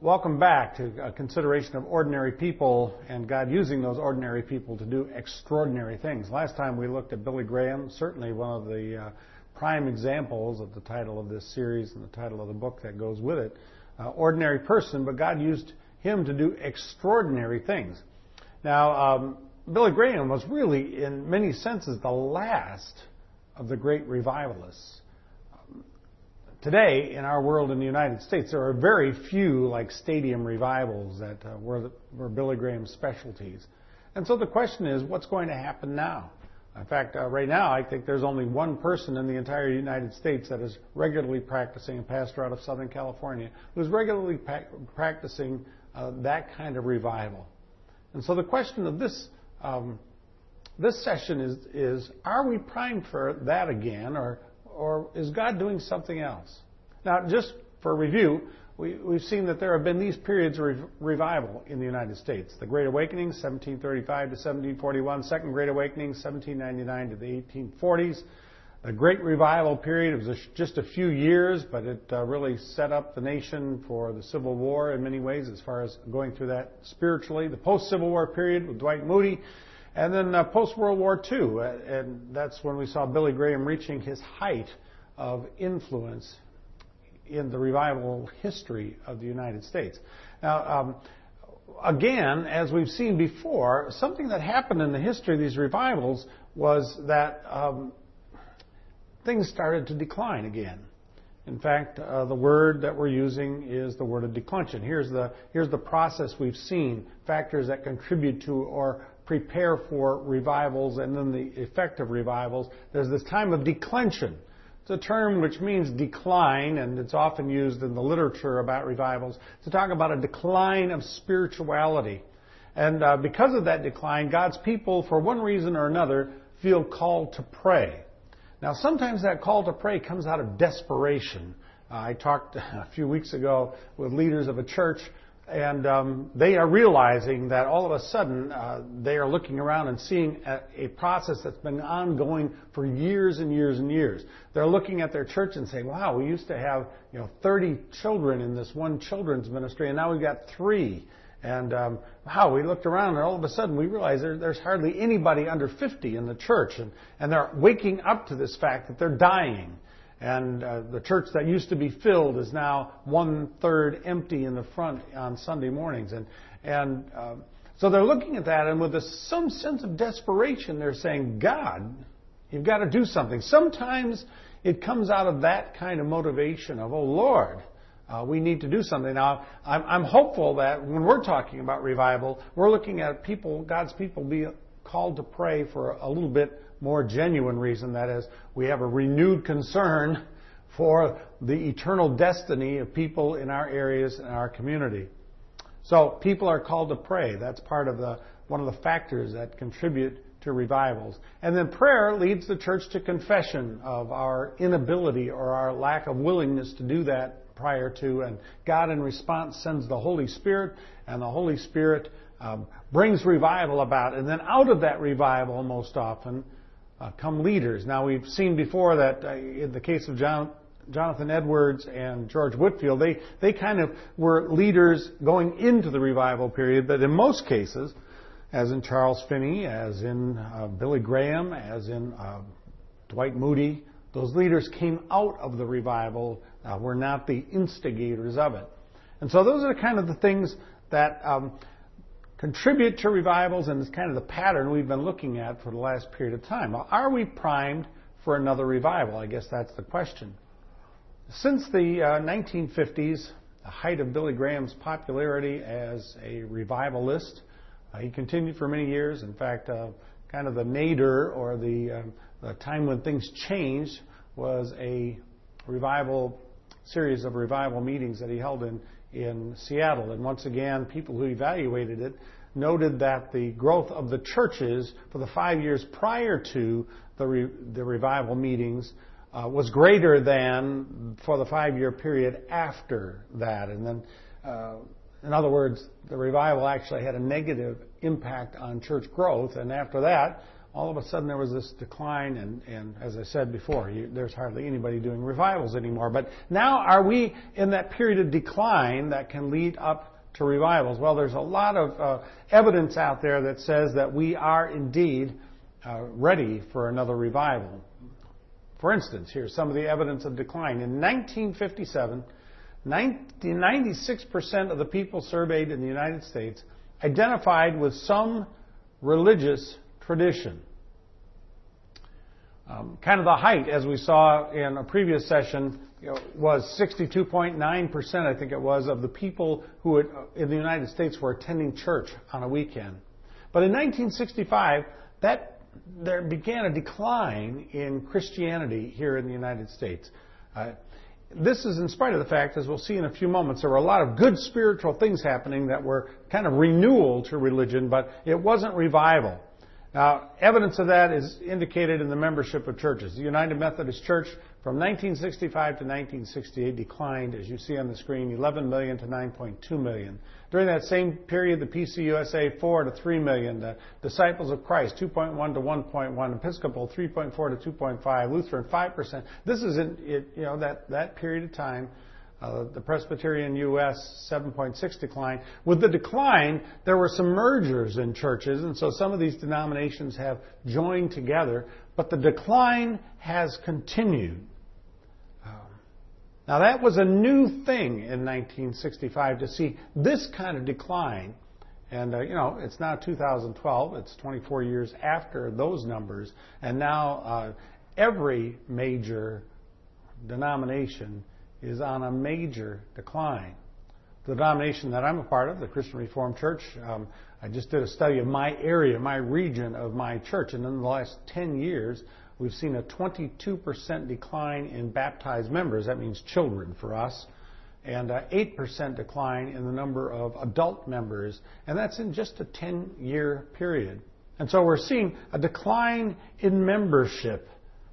Welcome back to a consideration of ordinary people and God using those ordinary people to do extraordinary things. Last time we looked at Billy Graham, certainly one of the prime examples of the title of this series and the title of the book that goes with it. Ordinary person, but God used him to do extraordinary things. Now, Billy Graham was really, in many senses, the last of the great revivalists. Today, in our world in the United States, there are very few like stadium revivals that were Billy Graham's specialties. And so the question is, what's going to happen now? In fact, right now, I think there's only one person in the entire United States that is regularly practicing, a pastor out of Southern California, who's regularly practicing that kind of revival. And so the question of this session is, are we primed for that again, or is God doing something else? Now, just for review, we've seen that there have been these periods of revival in the United States. The Great Awakening, 1735 to 1741. Second Great Awakening, 1799 to the 1840s. The Great Revival period was just a few years, but it really set up the nation for the Civil War in many ways as far as going through that spiritually. The post-Civil War period with Dwight Moody. And then post-World War II, and that's when we saw Billy Graham reaching his height of influence in the revival history of the United States. Now, again, as we've seen before, something that happened in the history of these revivals was that things started to decline again. In fact, the word that we're using is the word of declension. Here's the process we've seen, factors that contribute to or prepare for revivals and then the effect of revivals. There's this time of declension. It's a term which means decline, and it's often used in the literature about revivals to talk about a decline of spirituality. And because of that decline, God's people, for one reason or another, feel called to pray. Now, sometimes that call to pray comes out of desperation. I talked a few weeks ago with leaders of a church, and they are realizing that all of a sudden they are looking around and seeing a process that's been ongoing for years and years and years. They're looking at their church and saying, wow, we used to have 30 children in this one children's ministry, and now we've got 3. And wow, we looked around, and all of a sudden we realized there's hardly anybody under 50 in the church. And they're waking up to this fact that they're dying. And the church that used to be filled is now 1/3 empty in the front on Sunday mornings. And so they're looking at that, and with some sense of desperation, they're saying, God, you've got to do something. Sometimes it comes out of that kind of motivation of, oh, Lord, we need to do something. Now, I'm hopeful that when we're talking about revival, we're looking at people, God's people, be called to pray for a little bit more genuine reason. That is, we have a renewed concern for the eternal destiny of people in our areas and our community. So people are called to pray. That's part of one of the factors that contribute to revivals. And then prayer leads the church to confession of our inability or our lack of willingness to do that prior to. And God, in response, sends the Holy Spirit, and the Holy Spirit brings revival about. And then out of that revival, most often, come leaders. Now, we've seen before that in the case of Jonathan Edwards and George Whitefield, they kind of were leaders going into the revival period, but in most cases, as in Charles Finney, as in Billy Graham, as in Dwight Moody, those leaders came out of the revival, were not the instigators of it. And so those are kind of the things that contribute to revivals, and it's kind of the pattern we've been looking at for the last period of time. Now, are we primed for another revival? I guess that's the question. Since the 1950s, the height of Billy Graham's popularity as a revivalist, he continued for many years. In fact, kind of the nadir, or the time when things changed, was a series of revival meetings that he held in Seattle. And once again, people who evaluated it noted that the growth of the churches for the 5 years prior to the revival meetings was greater than for the 5-year period after that. And then, in other words, the revival actually had a negative impact on church growth. And after that, all of a sudden there was this decline, and as I said before, there's hardly anybody doing revivals anymore. But now are we in that period of decline that can lead up to revivals? Well, there's a lot of evidence out there that says that we are indeed ready for another revival. For instance, here's some of the evidence of decline. In 1957, 96% of the people surveyed in the United States identified with some religious tradition. Kind of the height, as we saw in a previous session, was 62.9%, I think it was, of the people who in the United States were attending church on a weekend. But in 1965, there began a decline in Christianity here in the United States. This is in spite of the fact, as we'll see in a few moments, there were a lot of good spiritual things happening that were kind of renewal to religion, but it wasn't revival. Now, evidence of that is indicated in the membership of churches. The United Methodist Church from 1965 to 1968 declined, as you see on the screen, 11 million to 9.2 million. During that same period, the PCUSA 4 to 3 million, the Disciples of Christ 2.1 to 1.1, Episcopal 3.4 to 2.5, Lutheran 5%. This is that period of time. The Presbyterian U.S. 7.6 decline. With the decline, there were some mergers in churches, and so some of these denominations have joined together, but the decline has continued. Now, that was a new thing in 1965 to see this kind of decline. And, it's now 2012. It's 24 years after those numbers. And now every major denomination is on a major decline. The denomination that I'm a part of, the Christian Reformed Church, I just did a study of my area, my region of my church, and in the last 10 years, we've seen a 22% decline in baptized members. That means children for us. And 8% decline in the number of adult members. And that's in just a 10-year period. And so we're seeing a decline in membership.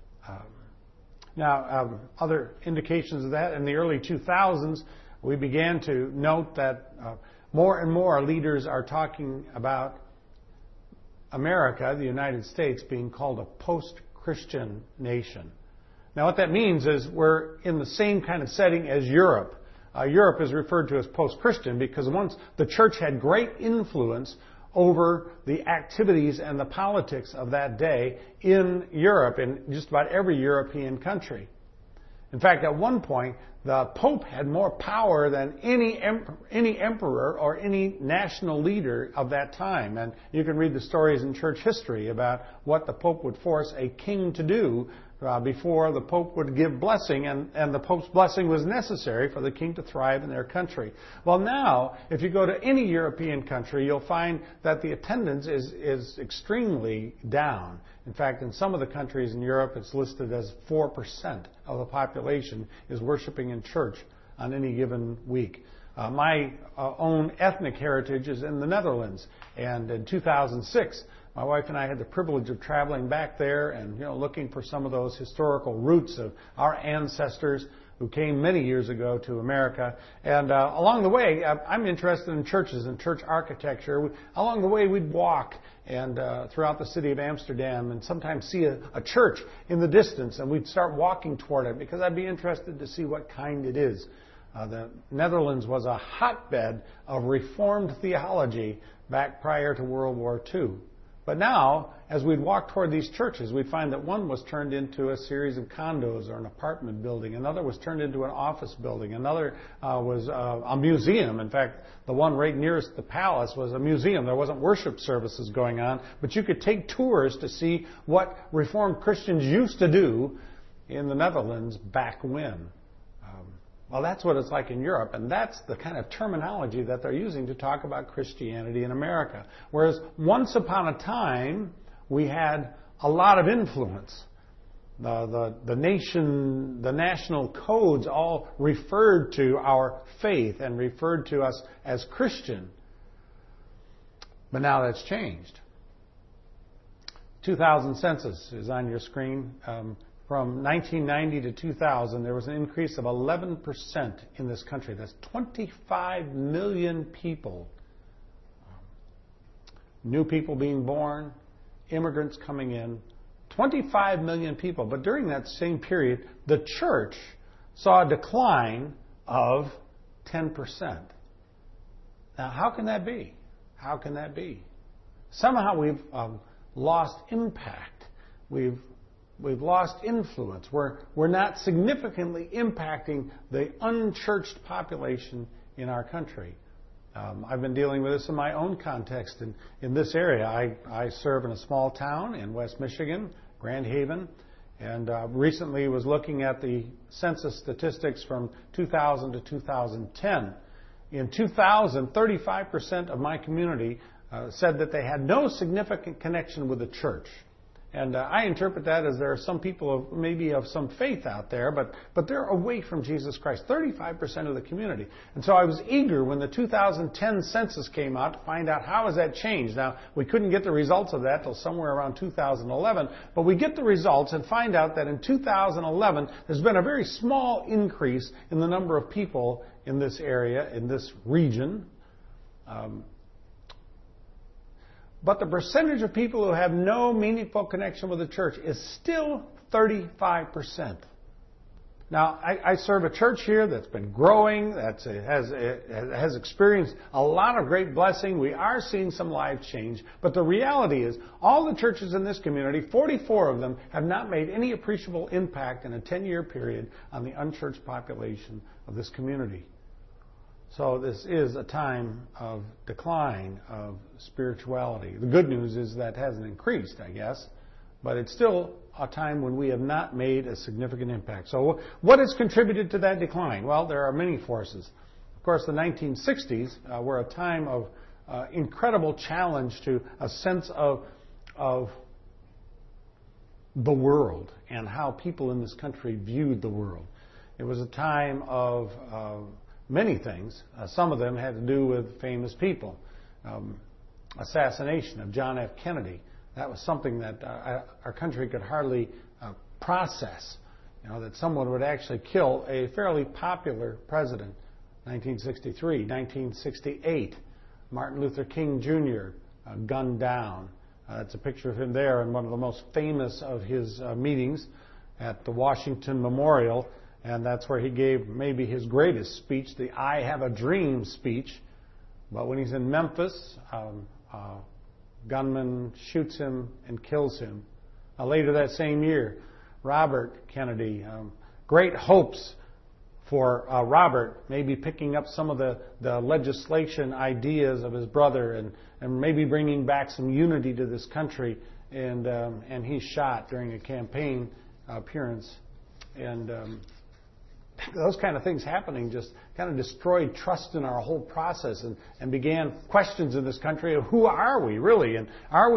Now, other indications of that, in the early 2000s, we began to note that more and more leaders are talking about America, the United States, being called a post-Christian nation. Now, what that means is we're in the same kind of setting as Europe. Europe is referred to as post-Christian because once the church had great influence over the activities and the politics of that day in Europe, in just about every European country. In fact, at one point, the Pope had more power than any emperor or any national leader of that time. And you can read the stories in church history about what the Pope would force a king to do before the Pope would give blessing, and the Pope's blessing was necessary for the king to thrive in their country. Well, now, if you go to any European country, you'll find that the attendance is extremely down. In fact, in some of the countries in Europe, it's listed as 4% of the population is worshiping in church on any given week. My own ethnic heritage is in the Netherlands, and in 2006, my wife and I had the privilege of traveling back there and looking for some of those historical roots of our ancestors who came many years ago to America. And along the way, I'm interested in churches and church architecture. Along the way, we'd walk and throughout the city of Amsterdam and sometimes see a church in the distance, and we'd start walking toward it because I'd be interested to see what kind it is. The Netherlands was a hotbed of Reformed theology back prior to World War II. But now, as we'd walk toward these churches, we'd find that one was turned into a series of condos or an apartment building. Another was turned into an office building. Another was a museum. In fact, the one right nearest the palace was a museum. There wasn't worship services going on, but you could take tours to see what Reformed Christians used to do in the Netherlands back when. Well, that's what it's like in Europe, and that's the kind of terminology that they're using to talk about Christianity in America. Whereas once upon a time, we had a lot of influence. The national codes all referred to our faith and referred to us as Christian. But now that's changed. 2000 census is on your screen. From 1990 to 2000, there was an increase of 11% in this country. That's 25 million people. New people being born, immigrants coming in, 25 million people. But during that same period, the church saw a decline of 10%. Now, how can that be? How can that be? Somehow we've lost impact. We've lost influence. We're not significantly impacting the unchurched population in our country. I've been dealing with this in my own context in this area. I serve in a small town in West Michigan, Grand Haven, and recently was looking at the census statistics from 2000 to 2010. In 2000, 35% of my community said that they had no significant connection with the church. And I interpret that as there are some people maybe of some faith out there, but they're away from Jesus Christ, 35% of the community. And so I was eager when the 2010 census came out to find out how has that changed. Now, we couldn't get the results of that till somewhere around 2011, but we get the results and find out that in 2011 there's been a very small increase in the number of people in this area, in this region. But the percentage of people who have no meaningful connection with the church is still 35%. Now, I serve a church here that's been growing, that has experienced a lot of great blessing. We are seeing some lives change. But the reality is, all the churches in this community, 44 of them, have not made any appreciable impact in a 10-year period on the unchurched population of this community. So this is a time of decline of spirituality. The good news is that hasn't increased, I guess, but it's still a time when we have not made a significant impact. So what has contributed to that decline? Well, there are many forces. Of course, the 1960s were a time of incredible challenge to a sense of the world and how people in this country viewed the world. It was a time of many things. Some of them had to do with famous people. Assassination of John F. Kennedy. That was something that our country could hardly process. That someone would actually kill a fairly popular president. 1963, 1968. Martin Luther King Jr. Gunned down. That's a picture of him there in one of the most famous of his meetings at the Washington Memorial. And that's where he gave maybe his greatest speech, the I Have a Dream speech. But when he's in Memphis, a gunman shoots him and kills him. Later that same year, Robert Kennedy, great hopes for Robert, maybe picking up some of the legislation ideas of his brother and maybe bringing back some unity to this country. And he's shot during a campaign appearance. And those kind of things happening just kind of destroyed trust in our whole process and began questions in this country of who are we really, and are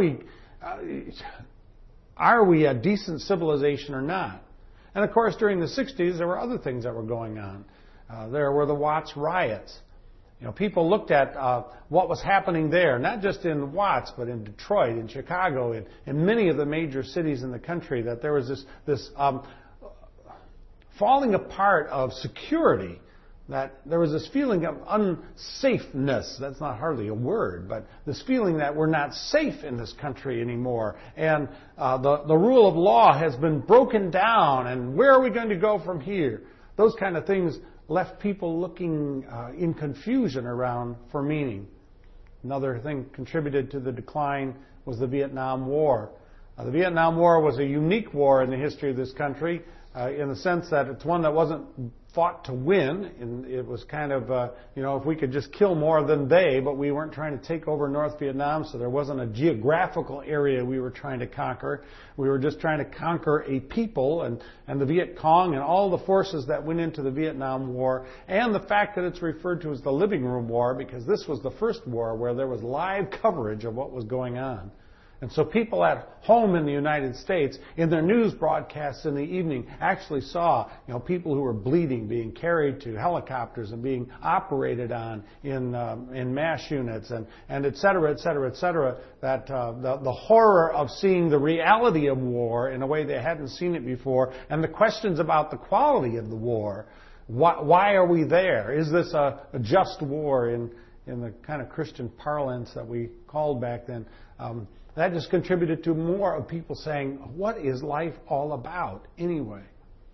we a decent civilization or not? And of course, during the 60s, there were other things that were going on. There were the Watts riots. People looked at what was happening there, not just in Watts, but in Detroit, in Chicago, in many of the major cities in the country, that there was this falling apart of security, that there was this feeling of unsafeness. That's not hardly a word, but this feeling that we're not safe in this country anymore. And the rule of law has been broken down, and where are we going to go from here? Those kind of things left people looking in confusion around for meaning. Another thing contributed to the decline was the Vietnam War. The Vietnam War was a unique war in the history of this country. In the sense that it's one that wasn't fought to win, and it was kind of, if we could just kill more than they, but we weren't trying to take over North Vietnam, so there wasn't a geographical area we were trying to conquer. We were just trying to conquer a people, and the Viet Cong and all the forces that went into the Vietnam War, and the fact that it's referred to as the Living Room War, because this was the first war where there was live coverage of what was going on. And so people at home in the United States, in their news broadcasts in the evening, actually saw, people who were bleeding being carried to helicopters and being operated on in MASH units and et cetera, et cetera, et cetera. That the horror of seeing the reality of war in a way they hadn't seen it before, and the questions about the quality of the war. Why are we there? Is this a just war in the kind of Christian parlance that we called back then? That just contributed to more of people saying, what is life all about anyway?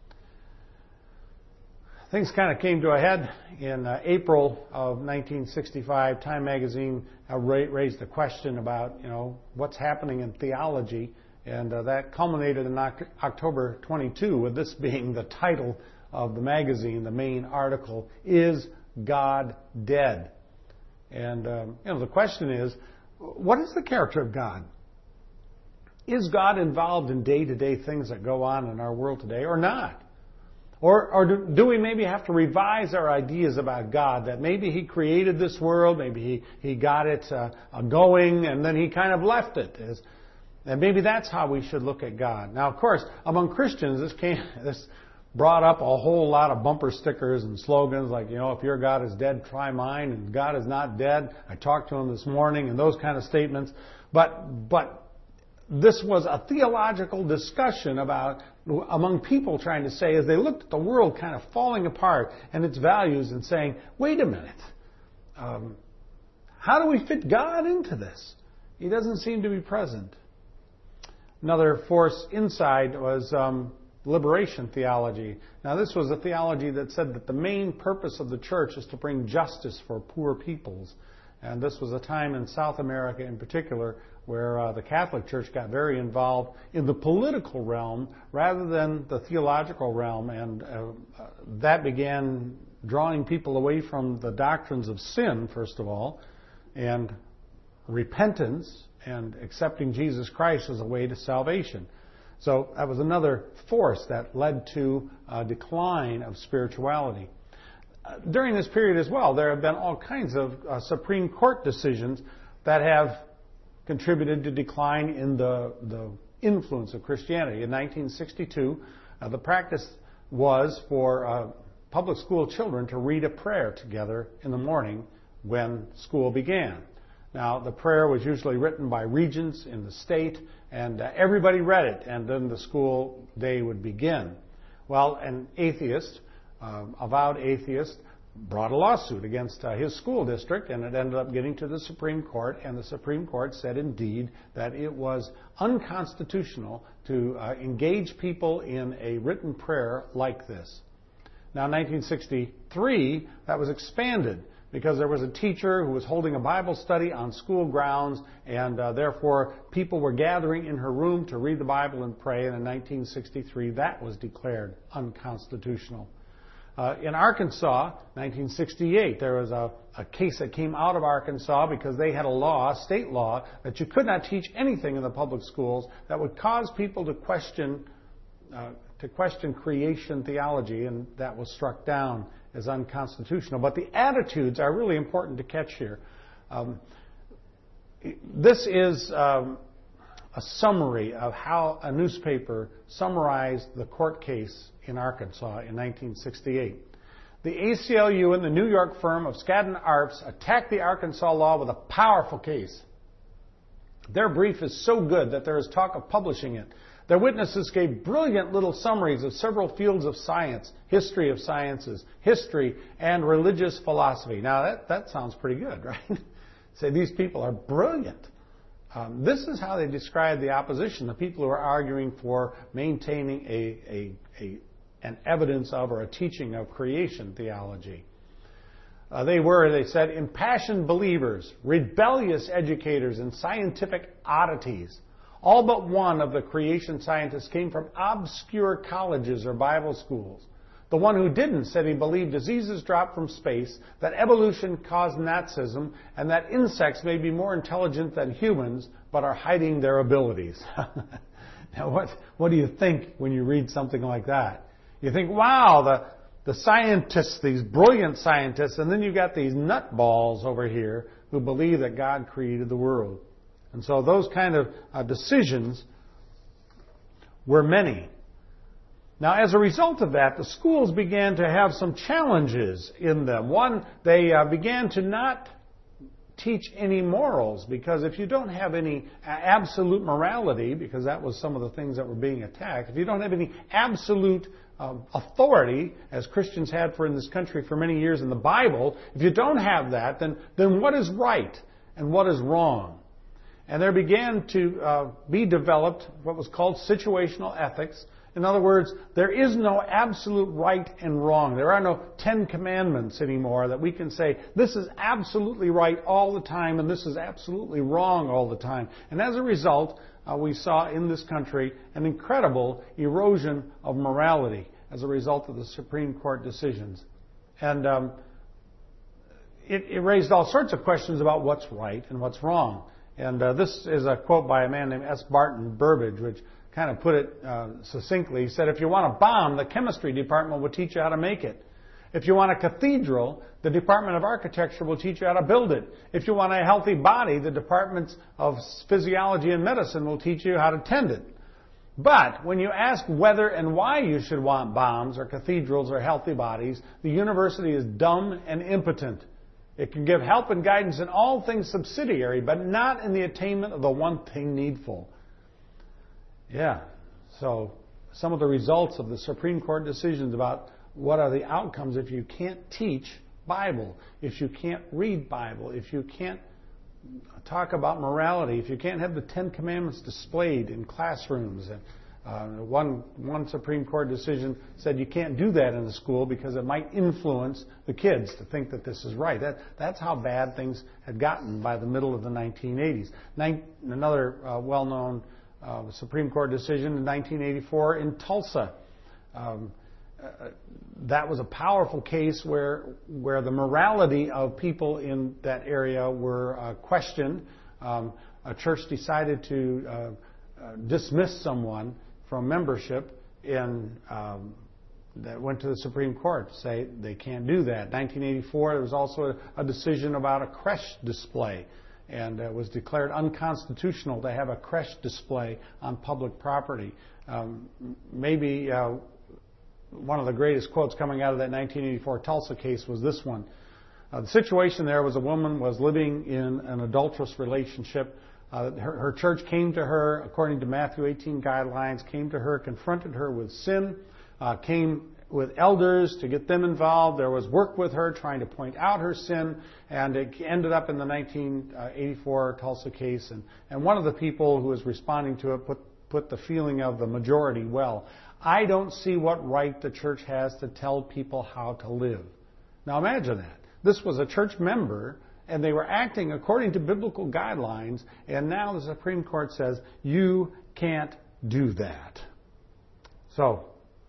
Things kind of came to a head in April of 1965. Time magazine raised a question about, what's happening in theology, and that culminated in October 22 with this being the title of the magazine, the main article, Is God Dead? And, the question is, what is the character of God? Is God involved in day-to-day things that go on in our world today or not? Or do we maybe have to revise our ideas about God, that maybe He created this world, maybe He got it going, and then He kind of left it. And maybe that's how we should look at God. Now, of course, among Christians, this brought up a whole lot of bumper stickers and slogans like, if your God is dead, try mine, and God is not dead. I talked to Him this morning, and those kind of statements. But this was a theological discussion among people trying to say, as they looked at the world kind of falling apart and its values, and saying, wait a minute, how do we fit God into this? He doesn't seem to be present. Another force inside was liberation theology. Now, this was a theology that said that the main purpose of the church is to bring justice for poor peoples. And this was a time in South America in particular where the Catholic Church got very involved in the political realm rather than the theological realm. And that began drawing people away from the doctrines of sin, first of all, and repentance and accepting Jesus Christ as a way to salvation. So that was another force that led to a decline of spirituality. During this period as well, there have been all kinds of Supreme Court decisions that have contributed to decline in the influence of Christianity. In 1962, the practice was for public school children to read a prayer together in the morning when school began. Now, the prayer was usually written by regents in the state, and everybody read it, and then the school day would begin. Well, an atheist, avowed atheist, brought a lawsuit against his school district, and it ended up getting to the Supreme Court, and the Supreme Court said indeed that it was unconstitutional to engage people in a written prayer like this. Now, in 1963, that was expanded because there was a teacher who was holding a Bible study on school grounds, and therefore people were gathering in her room to read the Bible and pray, and in 1963 that was declared unconstitutional. In Arkansas, 1968, there was a case that came out of Arkansas because they had a state law, that you could not teach anything in the public schools that would cause people to question creation theology, and that was struck down as unconstitutional. But the attitudes are really important to catch here. This is a summary of how a newspaper summarized the court case in Arkansas in 1968. The ACLU and the New York firm of Skadden Arps attacked the Arkansas law with a powerful case. Their brief is so good that there is talk of publishing it. Their witnesses gave brilliant little summaries of several fields of science, history of sciences, history, and religious philosophy. Now, that sounds pretty good, right? Say these people are brilliant. This is how they describe the opposition, the people who are arguing for maintaining an evidence of or a teaching of creation theology. They said, impassioned believers, rebellious educators, and scientific oddities. All but one of the creation scientists came from obscure colleges or Bible schools. The one who didn't said he believed diseases dropped from space, that evolution caused Nazism, and that insects may be more intelligent than humans, but are hiding their abilities. Now, what do you think when you read something like that? You think, wow, the scientists, these brilliant scientists, and then you got these nutballs over here who believe that God created the world. And so those kind of decisions were many. Now, as a result of that, the schools began to have some challenges in them. One, they began to not teach any morals, because if you don't have any absolute morality, because that was some of the things that were being attacked, if you don't have any absolute authority, as Christians had in this country for many years in the Bible, if you don't have that, then what is right and what is wrong? And there began to be developed what was called situational ethics. In other words, there is no absolute right and wrong. There are no 10 commandments anymore that we can say, this is absolutely right all the time and this is absolutely wrong all the time. And as a result, we saw in this country an incredible erosion of morality as a result of the Supreme Court decisions. And it raised all sorts of questions about what's right and what's wrong. And this is a quote by a man named S. Barton Burbidge, which kind of put it succinctly. He said, if you want a bomb, the chemistry department will teach you how to make it. If you want a cathedral, the Department of Architecture will teach you how to build it. If you want a healthy body, the departments of physiology and medicine will teach you how to tend it. But when you ask whether and why you should want bombs or cathedrals or healthy bodies, the university is dumb and impotent. It can give help and guidance in all things subsidiary, but not in the attainment of the one thing needful. Yeah, so some of the results of the Supreme Court decisions about what are the outcomes if you can't teach Bible, if you can't read Bible, if you can't talk about morality, if you can't have the 10 Commandments displayed in classrooms. And one Supreme Court decision said you can't do that in the school because it might influence the kids to think that this is right. That's how bad things had gotten by the middle of the 1980s. Another well-known Supreme Court decision in 1984 in Tulsa. That was a powerful case where the morality of people in that area were questioned. A church decided to dismiss someone from membership, and that went to the Supreme Court to say they can't do that. 1984, there was also a decision about a creche display, and it was declared unconstitutional to have a creche display on public property. Maybe one of the greatest quotes coming out of that 1984 Tulsa case was this one. The situation there was a woman was living in an adulterous relationship. Her church came to her, according to Matthew 18 guidelines, came to her, confronted her with sin, came with elders to get them involved. There was work with her trying to point out her sin, and it ended up in the 1984 Tulsa case. And one of the people who was responding to it put the feeling of the majority well. I don't see what right the church has to tell people how to live. Now imagine that. This was a church member, and they were acting according to biblical guidelines, and now the Supreme Court says, you can't do that. So,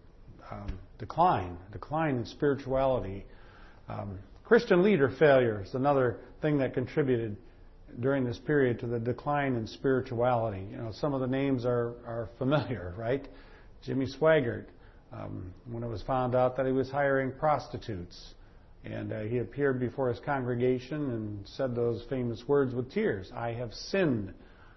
decline in spirituality. Christian leader failure is another thing that contributed during this period to the decline in spirituality. You know, some of the names are familiar, right? Jimmy Swaggart, when it was found out that he was hiring prostitutes. And he appeared before his congregation and said those famous words with tears, I have sinned.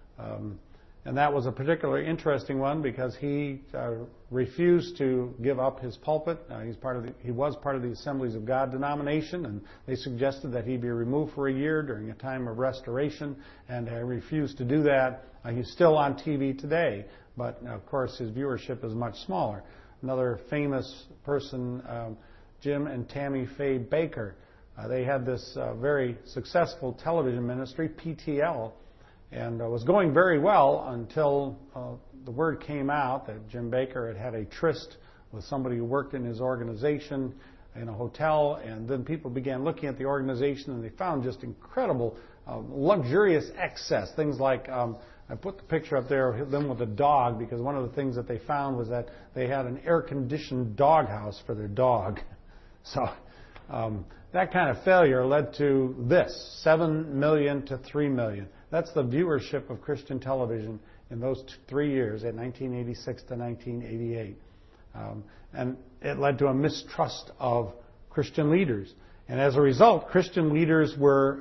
And that was a particularly interesting one because he refused to give up his pulpit. He was part of the Assemblies of God denomination, and they suggested that he be removed for a year during a time of restoration, and he refused to do that. He's still on TV today, but of course his viewership is much smaller. Another famous person, Jim and Tammy Faye Baker. They had this very successful television ministry, PTL, and was going very well until the word came out that Jim Baker had a tryst with somebody who worked in his organization in a hotel, and then people began looking at the organization and they found just incredible luxurious excess. Things like, I put the picture up there of them with a dog because one of the things that they found was that they had an air-conditioned doghouse for their dog. So that kind of failure led to this, 7 million to 3 million. That's the viewership of Christian television in those 3 years, at 1986 to 1988. And it led to a mistrust of Christian leaders. And as a result, Christian leaders were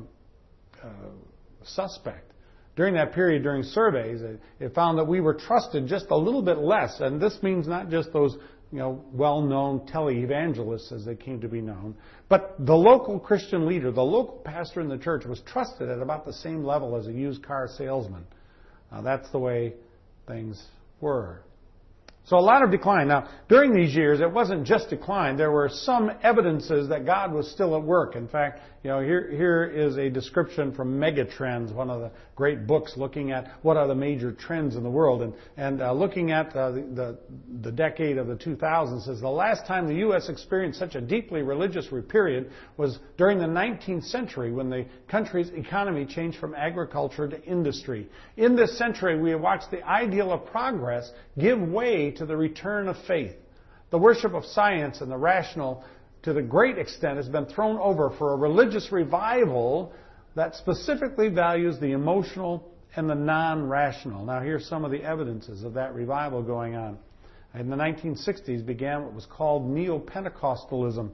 suspect. During that period, during surveys, it found that we were trusted just a little bit less. And this means not just those well-known televangelists as they came to be known, but the local Christian leader, the local pastor in the church was trusted at about the same level as a used car salesman. That's the way things were. So a lot of decline. Now, during these years, it wasn't just decline. There were some evidences that God was still at work. In fact, here is a description from Megatrends, one of the great books looking at what are the major trends in the world. And looking at the decade of the 2000s, says the last time the U.S. experienced such a deeply religious period was during the 19th century when the country's economy changed from agriculture to industry. In this century, we have watched the ideal of progress give way to the return of faith. The worship of science and the rational, to the great extent, has been thrown over for a religious revival that specifically values the emotional and the non-rational. Now, here's some of the evidences of that revival going on. In the 1960s began what was called Neo-Pentecostalism.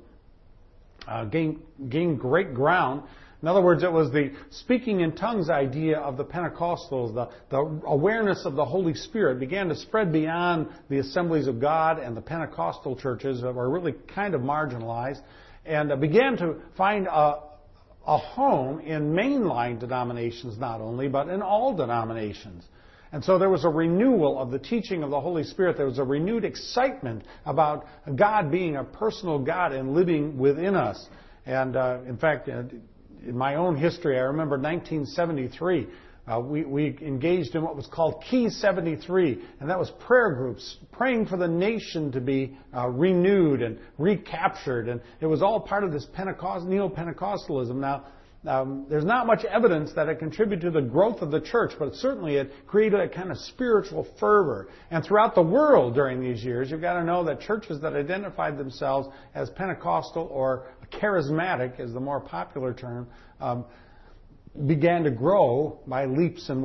Gained great ground. In other words, it was the speaking in tongues idea of the Pentecostals, the awareness of the Holy Spirit began to spread beyond the Assemblies of God and the Pentecostal churches that were really kind of marginalized, and began to find a home in mainline denominations not only, but in all denominations. And so there was a renewal of the teaching of the Holy Spirit. There was a renewed excitement about God being a personal God and living within us. And in fact, in my own history, I remember 1973, we engaged in what was called Key 73, and that was prayer groups, praying for the nation to be renewed and recaptured. And it was all part of this Neo-Pentecostalism. Now, there's not much evidence that it contributed to the growth of the church, but certainly it created a kind of spiritual fervor. And throughout the world during these years, you've got to know that churches that identified themselves as Pentecostal or charismatic, is the more popular term, began to grow by leaps and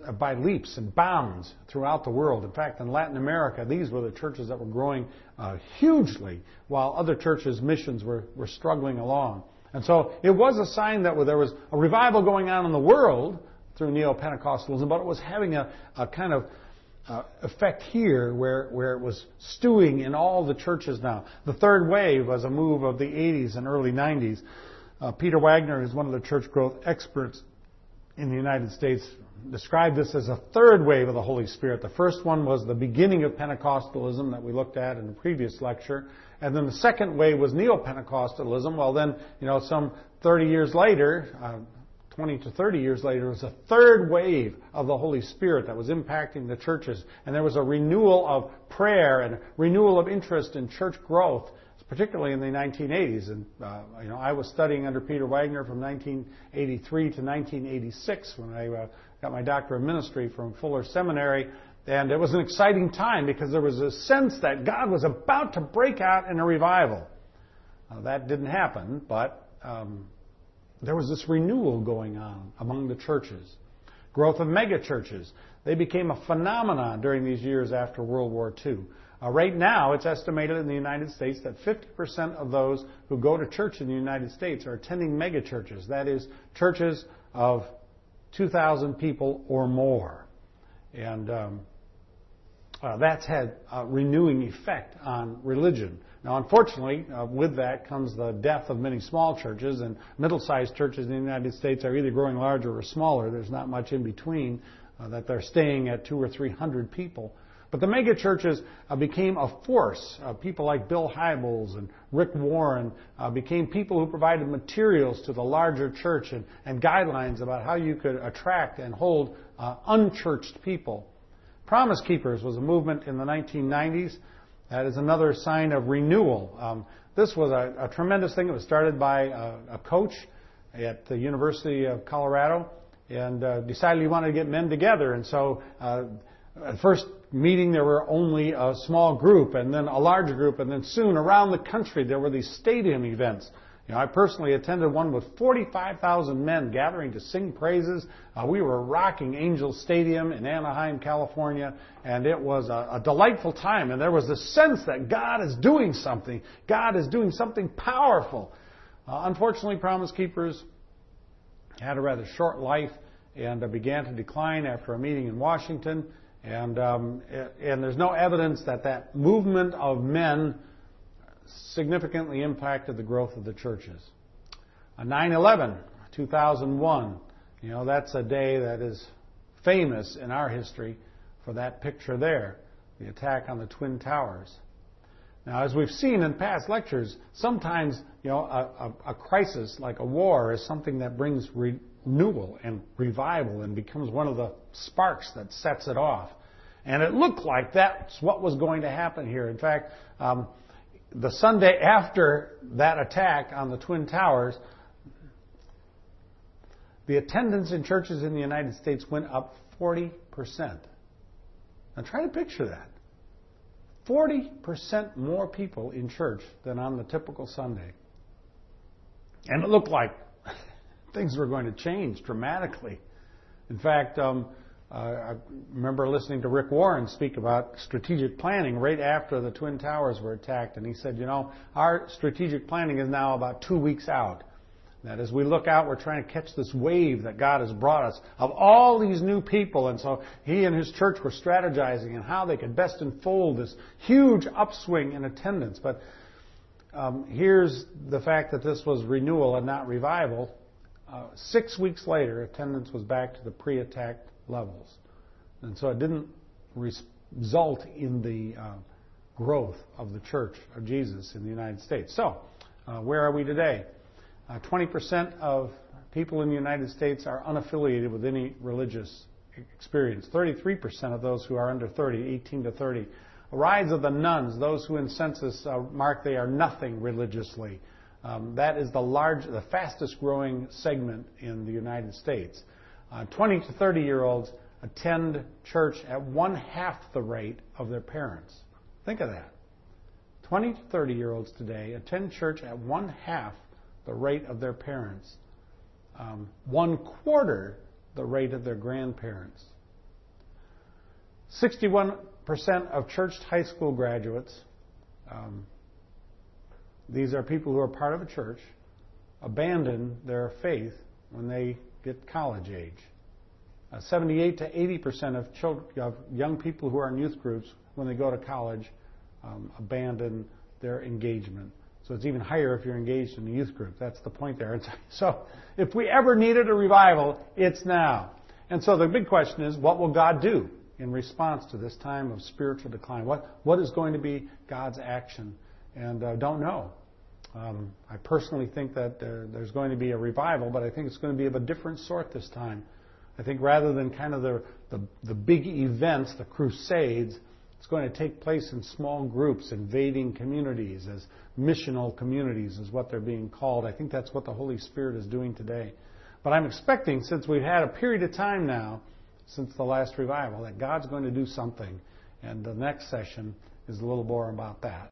bounds throughout the world. In fact, in Latin America, these were the churches that were growing hugely, while other churches' missions were struggling along. And so it was a sign that there was a revival going on in the world through Neo-Pentecostalism, but it was having a kind of effect here where it was stewing in all the churches now. The third wave was a move of the 80s and early 90s. Peter Wagner is one of the church growth experts in the United States, described this as a third wave of the Holy Spirit. The first one was the beginning of Pentecostalism that we looked at in the previous lecture. And then the second wave was Neo-Pentecostalism. Well, then, some 30 years later, 20 to 30 years later, there was a third wave of the Holy Spirit that was impacting the churches. And there was a renewal of prayer and a renewal of interest in church growth, particularly in the 1980s. And, I was studying under Peter Wagner from 1983 to 1986 when I got my doctorate of ministry from Fuller Seminary. And it was an exciting time because there was a sense that God was about to break out in a revival. That didn't happen, but there was this renewal going on among the churches. Growth of megachurches. They became a phenomenon during these years after World War II. Right now, it's estimated in the United States that 50% of those who go to church in the United States are attending megachurches. That is, churches of 2,000 people or more. And that's had a renewing effect on religion. Now, unfortunately, with that comes the death of many small churches, and middle-sized churches in the United States are either growing larger or smaller. There's not much in between, that they're staying at 200 or 300 people. But the mega churches became a force. People like Bill Hybels and Rick Warren became people who provided materials to the larger church and guidelines about how you could attract and hold unchurched people. Promise Keepers was a movement in the 1990s. That is another sign of renewal. This was a tremendous thing. It was started by a coach at the University of Colorado and decided he wanted to get men together. And so at first meeting there were only a small group and then a larger group, and then soon around the country there were these stadium events. I personally attended one with 45,000 men gathering to sing praises. We were rocking Angel Stadium in Anaheim, California, and it was a delightful time. And there was this sense that God is doing something. God is doing something powerful. Unfortunately, Promise Keepers had a rather short life and began to decline after a meeting in Washington. And there's no evidence that movement of men significantly impacted the growth of the churches. 9/11, 2001, that's a day that is famous in our history for that picture there. the attack on the Twin Towers. Now, as we've seen in past lectures, sometimes a crisis like a war is something that brings renewal and revival and becomes one of the sparks that sets it off. And it looked like that's what was going to happen here. In fact, the Sunday after that attack on the Twin Towers, the attendance in churches in the United States went up 40%. Now try to picture that. 40% more people in church than on the typical Sunday. And it looked like things were going to change dramatically. In fact, I remember listening to Rick Warren speak about strategic planning right after the Twin Towers were attacked. And he said, our strategic planning is now about 2 weeks out. That as we look out, we're trying to catch this wave that God has brought us of all these new people. And so he and his church were strategizing on how they could best unfold this huge upswing in attendance. But here's the fact that this was renewal and not revival. 6 weeks later, attendance was back to the pre-attack levels. And so it didn't result in the growth of the Church of Jesus in the United States. So, where are we today? 20% of people in the United States are unaffiliated with any religious experience. 33% of those who are under 30, 18 to 30. A rise of the nones, those who in census mark they are nothing religiously. That is the fastest growing segment in the United States. 20 to 30-year-olds attend church at 1/2 the rate of their parents. Think of that. 20 to 30-year-olds today attend church at 1/2 the rate of their parents. 1/4 the rate of their grandparents. 61% of church high school graduates, these are people who are part of a church, abandon their faith when they get college age. 78 to 80% of young people who are in youth groups, when they go to college, abandon their engagement. So it's even higher if you're engaged in a youth group. That's the point there. So if we ever needed a revival, it's now. And so the big question is, what will God do in response to this time of spiritual decline? What is going to be God's action? And don't know. I personally think that there's going to be a revival, but I think it's going to be of a different sort this time. I think rather than kind of the big events, the crusades, it's going to take place in small groups, invading communities, as missional communities is what they're being called. I think that's what the Holy Spirit is doing today. But I'm expecting, since we've had a period of time now, since the last revival, that God's going to do something. And the next session is a little more about that.